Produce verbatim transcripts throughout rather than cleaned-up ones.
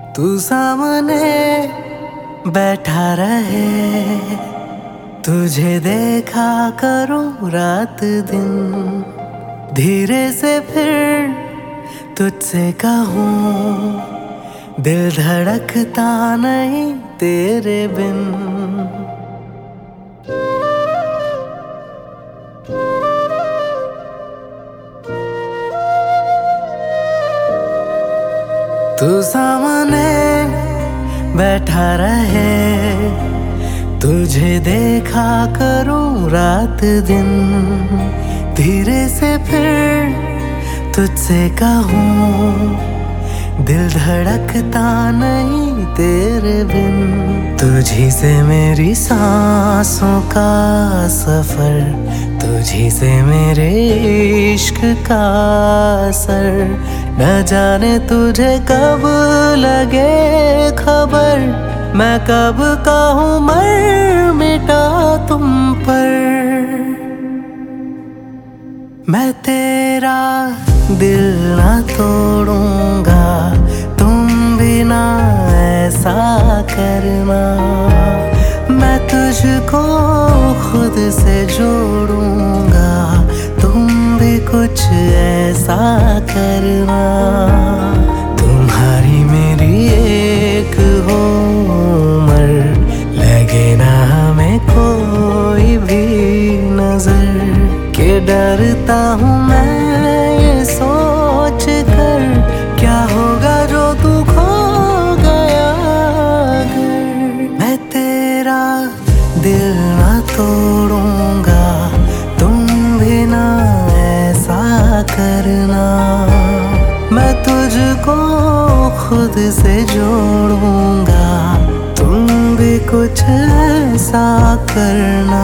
तू सामने बैठा रहे, तुझे देखा करूं रात दिन। धीरे से फिर तुझसे कहूं, दिल धड़कता नहीं तेरे बिन। तू सामने बैठा रहे, तुझे देखा करूं रात दिन। धीरे से फिर तुझसे कहूं, दिल धड़कता नहीं तेरे बिन। तुझी से मेरी सांसों का सफर, तुझी से मेरे इश्क का असर। न जाने तुझे कब लगे खबर, मैं कब कहूँ मर मिटा तुम पर। मैं तेरा दिल ना तोड़ूंगा, तुम भी ना ऐसा करना। मैं तुझको खुद से जोड़ूंगा, तुम भी कुछ ऐसा करना। तुम्हारी मेरी एक हो उम्र, लगे ना हमें कोई भी नजर। के डरता हूँ मैं ये सोच कर, क्या होगा जो तू खो गया अगर। मैं तेरा दिल ना तोड़ूंगा, तुम भी ना ऐसा करना। मैं तुझको खुद से जोड़ूंगा, तुम भी कुछ ऐसा करना।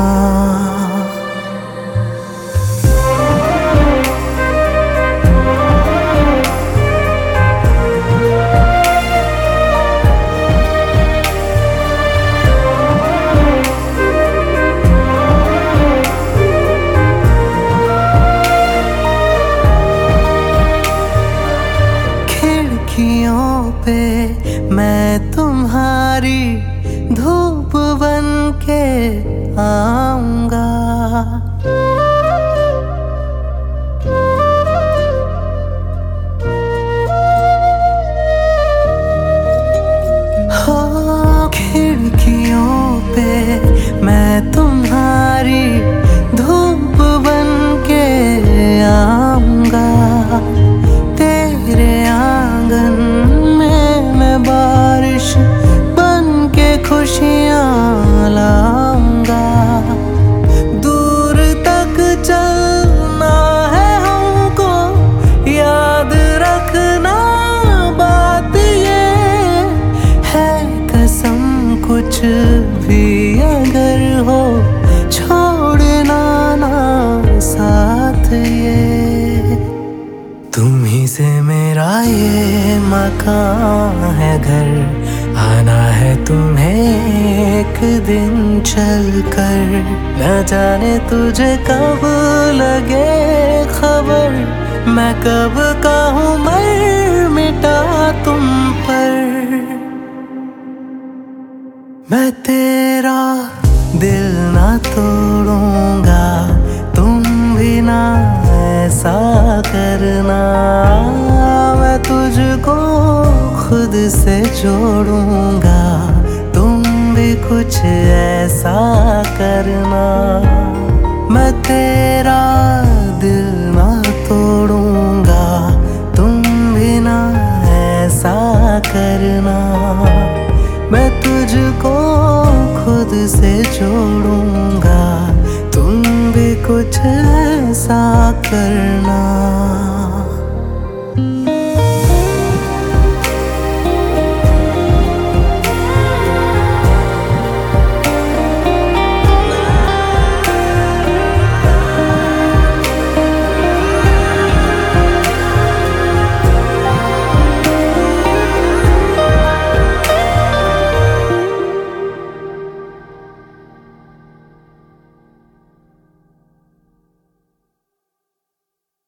पे मैं तुम्हारी धूप बन के आऊंगा। हो खिड़कियों पे मैं तुम्हारी धूप बन के आऊंगा। तेरे आंगन बारिश बन के खुशियाँ लाऊंगा। दूर तक चलना है हमको, याद रखना बात ये है कसम। कुछ भी अगर हो छोड़ना ना साथ ये। तुम्ही से मेरा ये मकान है घर, आना है तुम्हें एक दिन चल कर। न जाने तुझे कब लगे खबर, मैं कब कहूँ मर मिटा तुम पर। मैं तेरा दिल ना तोड़ूंगा, तुम भी ना ऐसा करना। मैं तुझको खुद से जोड़ूंगा, तुम भी कुछ ऐसा करना। मैं तेरा दिल ना तोड़ूंगा, तुम भी ना ऐसा करना। मैं तुझको खुद से जोड़ूंगा, तुम भी कुछ ऐसा करना।